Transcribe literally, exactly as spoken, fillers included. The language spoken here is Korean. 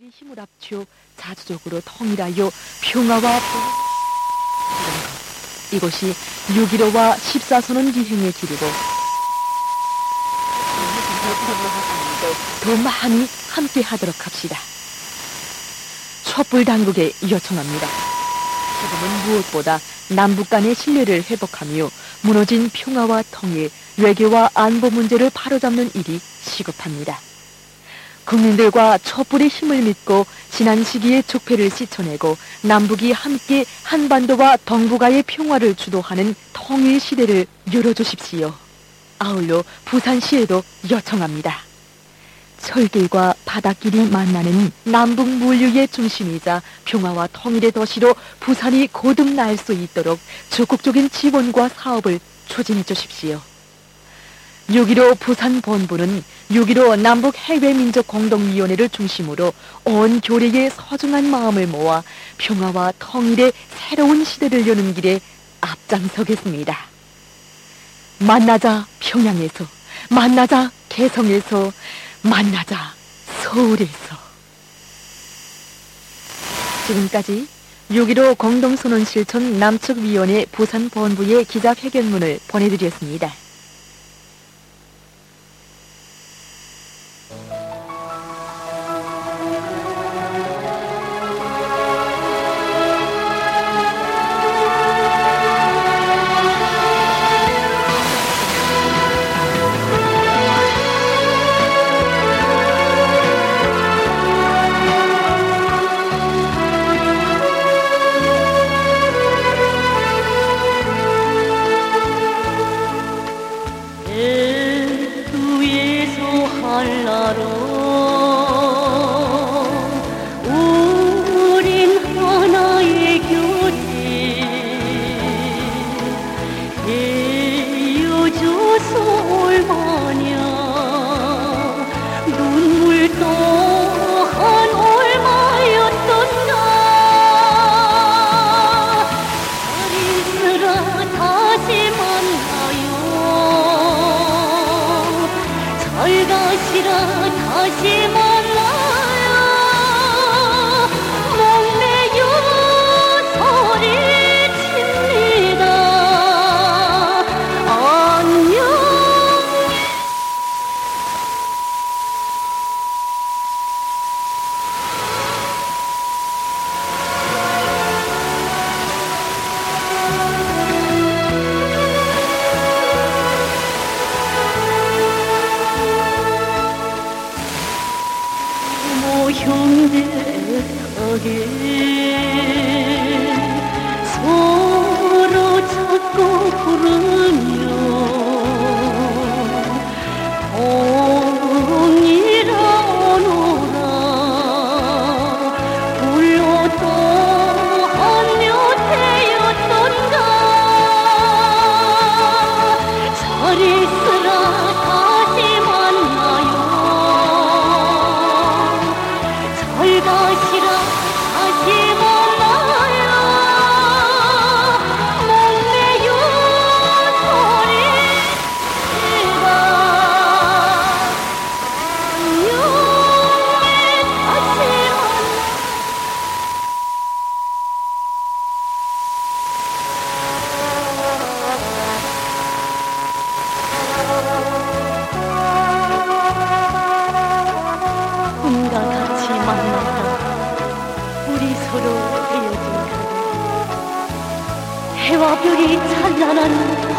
남북이 힘을 합쳐 자주적으로 통일하여 평화와 이것이 육점일오와 십사선언 기행의 길이고 더 많이 함께 하도록 합시다. 촛불 당국에 요청합니다. 지금은 무엇보다 남북 간의 신뢰를 회복하며 무너진 평화와 통일, 외교와 안보 문제를 바로잡는 일이 시급합니다. 국민들과 촛불의 힘을 믿고 지난 시기의 족폐를 씻어내고 남북이 함께 한반도와 동북아의 평화를 주도하는 통일 시대를 열어주십시오. 아울러 부산시에도 요청합니다. 철길과 바닷길이 만나는 남북 물류의 중심이자 평화와 통일의 도시로 부산이 거듭날 수 있도록 적극적인 지원과 사업을 추진해 주십시오. 육점일오 부산 본부는 육점일오 남북 해외민족공동위원회를 중심으로 온 교례의 소중한 마음을 모아 평화와 통일의 새로운 시대를 여는 길에 앞장서겠습니다. 만나자 평양에서, 만나자 개성에서, 만나자 서울에서. 지금까지 육점일오 공동선언 실천 남측위원회 부산 본부의 기자회견문을 보내드렸습니다. 한나로 우린 하나의 곁에 헤어져서 얼마냐 눈물 또한 얼마였던가 살인스라 다시 만나요 잘가시라 다시 만나요 목매여 소리칩니다 안녕. 형제하게 서로 찾고 부르며 동이라 오너라 불러도 한여 되었던가 살이스라 다시 만나요 잘가시라 다시 만나요 목매여 소리치라 안녕에 다시 꿈과 같이 만났다 우리 서로 헤어진 가을 해와 별이 찬란한